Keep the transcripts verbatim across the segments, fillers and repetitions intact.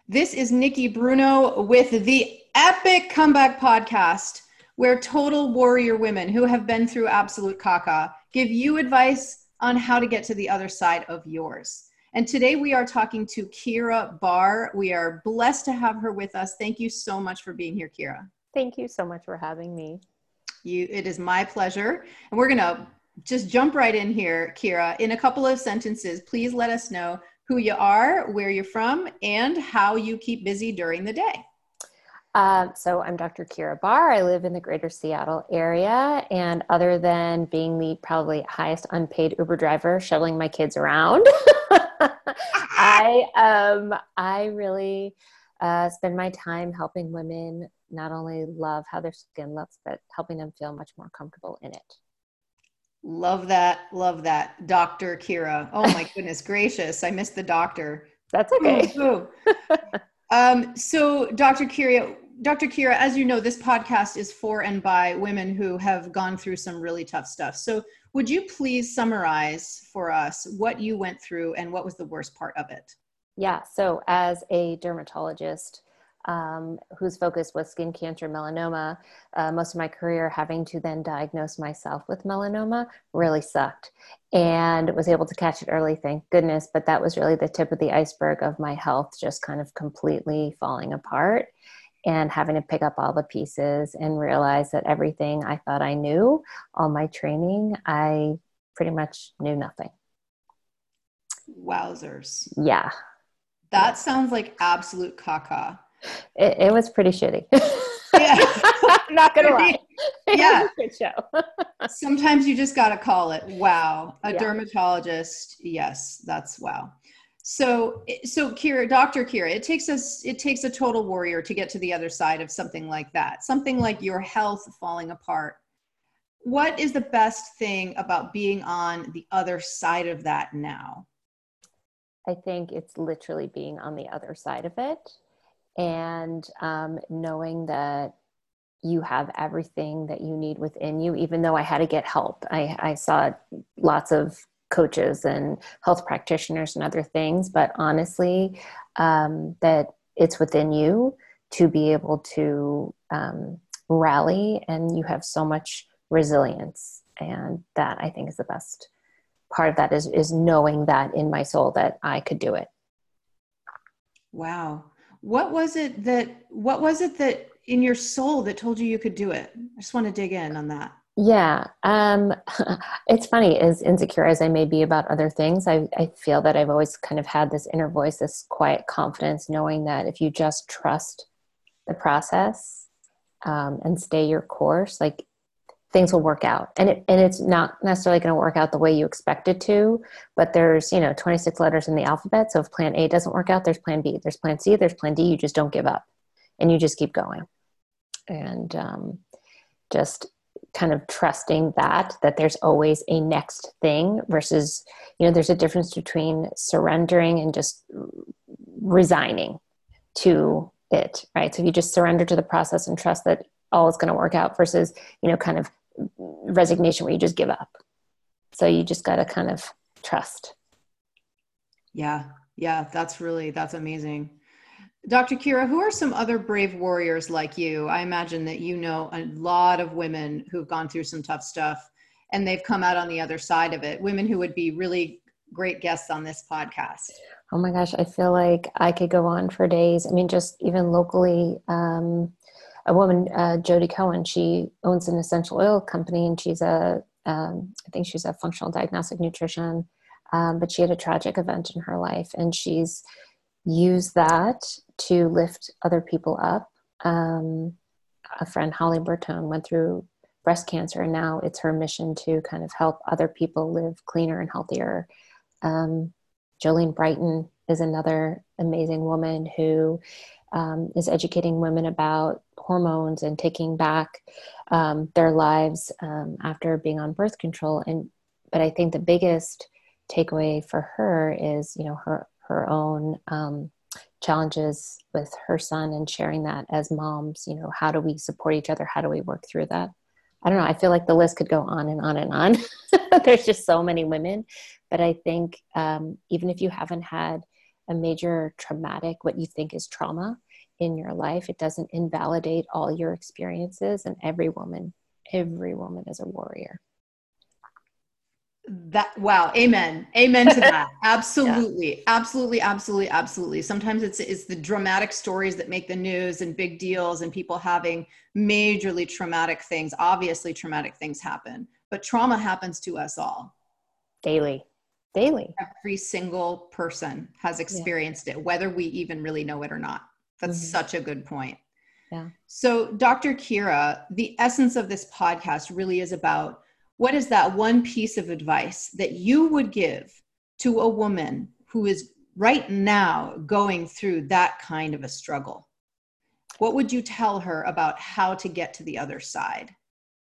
This is Nikki Bruno with the Epic Comeback Podcast, where total warrior women who have been through absolute caca give you advice on how to get to the other side of yours. And today we are talking to Kira Barr. We are blessed to have her with us. Thank you so much for being here, Kira. Thank you so much for having me. You, it is my pleasure. And we're going to just jump right in here, Kira. In a couple of sentences, please let us know who you are, where you're from, and how you keep busy during the day. Um, so I'm Doctor Kira Barr. I live in the greater Seattle area. And other than being the probably highest unpaid Uber driver shuttling my kids around, I, um, I really uh, spend my time helping women not only love how their skin looks, but helping them feel much more comfortable in it. Love that. Love that. Doctor Kira. Oh my goodness gracious. I missed the doctor. That's okay. Ooh, ooh. um, so Doctor Kira, Doctor Kira, as you know, this podcast is for and by women who have gone through some really tough stuff. So would you please summarize for us what you went through and what was the worst part of it? Yeah. So as a dermatologist, Um, whose focus was skin cancer, melanoma, uh, most of my career having to then diagnose myself with melanoma really sucked, and was able to catch it early, thank goodness. But that was really the tip of the iceberg of my health just kind of completely falling apart and having to pick up all the pieces and realize that everything I thought I knew, all my training, I pretty much knew nothing. Wowzers. Yeah. That yeah. sounds like absolute caca. It, it was pretty shitty. Yeah. Not gonna lie. It yeah. was a good show. Sometimes you just gotta call it. Wow. A yeah. dermatologist. Yes, that's wow. So, so Kira, Doctor Kira, it takes us, it takes a total warrior to get to the other side of something like that. Something like your health falling apart. What is the best thing about being on the other side of that now? I think it's literally being on the other side of it. And um, knowing that you have everything that you need within you, even though I had to get help. I, I saw lots of coaches and health practitioners and other things, but honestly, um, that it's within you to be able to um, rally, and you have so much resilience. And that, I think, is the best part of that is, is knowing that in my soul that I could do it. Wow. What was it that, what was it that in your soul that told you you could do it? I just want to dig in on that. Yeah. Um, it's funny, as insecure as I may be about other things, I, I feel that I've always kind of had this inner voice, this quiet confidence, knowing that if you just trust the process um, and stay your course, like things will work out. And it, and it's not necessarily going to work out the way you expect it to, but there's, you know, twenty-six letters in the alphabet. So if plan A doesn't work out, there's plan B, there's plan C, there's plan D. You just don't give up and you just keep going. And um, just kind of trusting that, that there's always a next thing versus, you know, there's a difference between surrendering and just resigning to it, right? So if you just surrender to the process and trust that all is going to work out versus, you know, kind of resignation where you just give up. So you just got to kind of trust. Yeah. Yeah. That's really, that's amazing. Doctor Kira, who are some other brave warriors like you? I imagine that you know a lot of women who've gone through some tough stuff and they've come out on the other side of it. Women who would be really great guests on this podcast. Oh my gosh. I feel like I could go on for days. I mean, just even locally, um, a woman, uh, Jody Cohen, she owns an essential oil company, and she's a, um, I think she's a functional diagnostic nutrition, um, but she had a tragic event in her life, and she's used that to lift other people up. Um, a friend, Holly Bertone, went through breast cancer, and now it's her mission to kind of help other people live cleaner and healthier. Um, Jolene Brighton is another amazing woman who um, is educating women about hormones and taking back um, their lives um, after being on birth control. And but I think the biggest takeaway for her is, you know, her her own um, challenges with her son and sharing that as moms. You know, how do we support each other? How do we work through that? I don't know. I feel like the list could go on and on and on. There's just so many women, but I think um, even if you haven't had a major traumatic, what you think is trauma in your life, it doesn't invalidate all your experiences. And every woman, every woman is a warrior. That, wow. Amen. Amen to that. Absolutely. Yeah. Absolutely. Absolutely. Absolutely. Sometimes it's, it's the dramatic stories that make the news and big deals and people having majorly traumatic things. Obviously traumatic things happen, but trauma happens to us all. Daily. Daily. Every single person has experienced yeah. it, whether we even really know it or not. That's mm-hmm. such a good point. Yeah. So Doctor Kira, the essence of this podcast really is about, what is that one piece of advice that you would give to a woman who is right now going through that kind of a struggle? What would you tell her about how to get to the other side?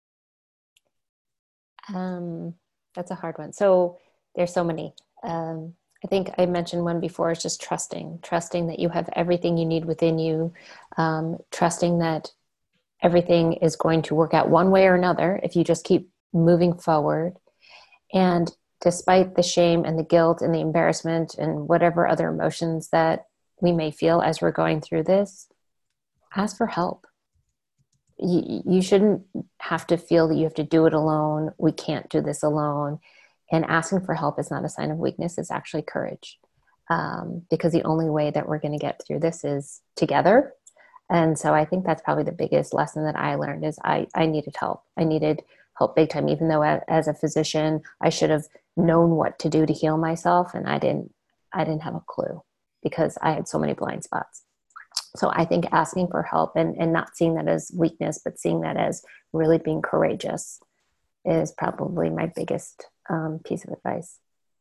Um, that's a hard one. So there's so many. Um, I think I mentioned one before, is just trusting, trusting that you have everything you need within you, um, trusting that everything is going to work out one way or another if you just keep moving forward. And despite the shame and the guilt and the embarrassment and whatever other emotions that we may feel as we're going through this, ask for help. You, you shouldn't have to feel that you have to do it alone. We can't do this alone. And asking for help is not a sign of weakness. It's actually courage. Um, because the only way that we're going to get through this is together. And so I think that's probably the biggest lesson that I learned is I, I needed help. I needed help big time, even though as a physician, I should have known what to do to heal myself. And I didn't, I didn't have a clue because I had so many blind spots. So I think asking for help and, and not seeing that as weakness, but seeing that as really being courageous is probably my biggest um, piece of advice.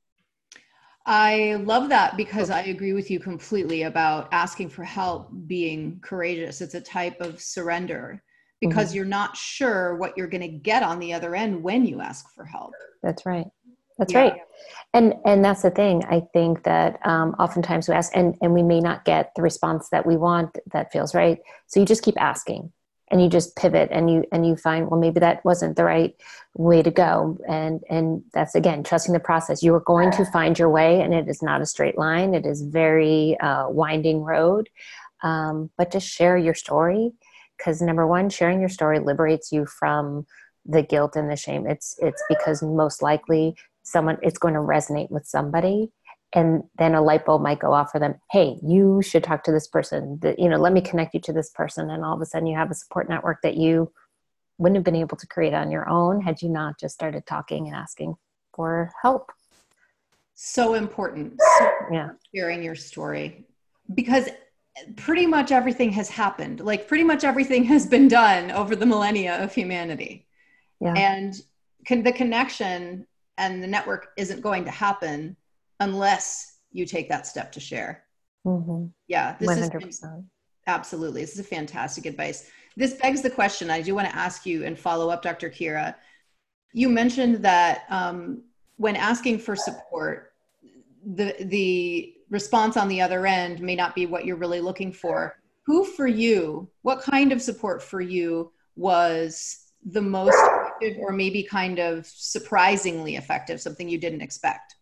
I love that because I agree with you completely about asking for help, being courageous. It's a type of surrender because mm-hmm. you're not sure what you're going to get on the other end when you ask for help. That's right. That's yeah. right. And, and that's the thing. I think that um, oftentimes we ask and, and we may not get the response that we want that feels right. So you just keep asking and you just pivot and you, and you find, well, maybe that wasn't the right way to go. And, and that's, again, trusting the process. You are going to find your way, and it is not a straight line. It is very uh, winding road. Um, but just share your story. Because number one, sharing your story liberates you from the guilt and the shame. It's, it's because most likely someone, it's going to resonate with somebody. And then a light bulb might go off for them. Hey, you should talk to this person. That, you know, let me connect you to this person. And all of a sudden you have a support network that you wouldn't have been able to create on your own had you not just started talking and asking for help. So important. So yeah. Sharing your story, because pretty much everything has happened. Like pretty much everything has been done over the millennia of humanity. Yeah. And can, the connection and the network isn't going to happen unless you take that step to share. Mm-hmm. Yeah. This one hundred percent. is absolutely. This is a fantastic advice. This begs the question. I do want to ask you and follow up, Doctor Kira. You mentioned that um, when asking for support, the, the response on the other end may not be what you're really looking for. Who for you, what kind of support for you was the most effective or maybe kind of surprisingly effective, something you didn't expect?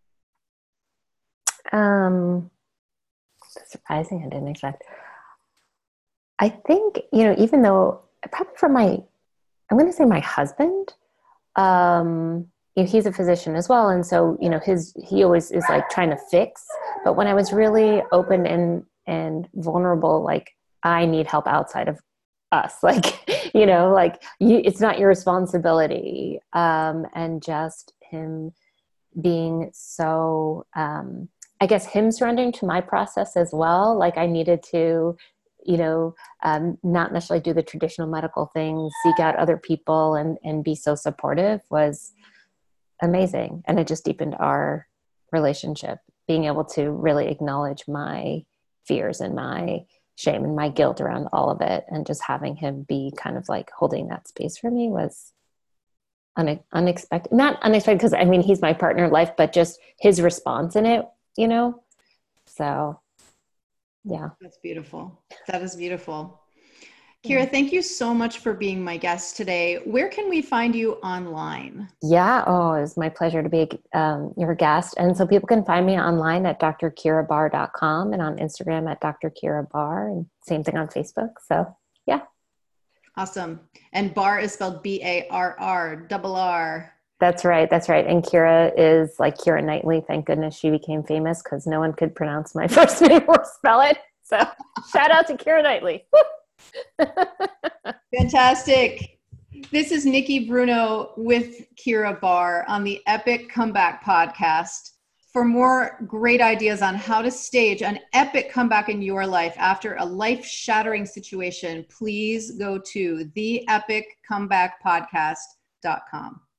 Um, surprising I didn't expect. I think, you know, even though probably from my, I'm going to say my husband, um, you know, he's a physician as well. And so, you know, his, he always is like trying to fix, but when I was really open and, and vulnerable, like I need help outside of us, like, you know, like you, it's not your responsibility. Um, and just him being so, um, I guess him surrendering to my process as well. Like I needed to, you know, um, not necessarily do the traditional medical things, seek out other people and, and be so supportive was amazing. And it just deepened our relationship, being able to really acknowledge my fears and my shame and my guilt around all of it. And just having him be kind of like holding that space for me was une- unexpected, not unexpected because I mean, he's my partner in life, but just his response in it, you know? So yeah. That's beautiful. That is beautiful. Kira, thank you so much for being my guest today. Where can we find you online? Yeah. Oh, it's my pleasure to be um, your guest. And so people can find me online at d r kira barr dot com and on Instagram at Doctor Kira Barr, and same thing on Facebook. So yeah. Awesome. And Barr is spelled B A R R, double R. That's right. That's right. And Kira is like Keira Knightley. Thank goodness she became famous because no one could pronounce my first name or spell it. So shout out to Keira Knightley. Fantastic. This is Nikki Bruno with Kira Barr on the Epic Comeback Podcast. For more great ideas on how to stage an epic comeback in your life after a life-shattering situation, please go to the epic comeback podcast dot com.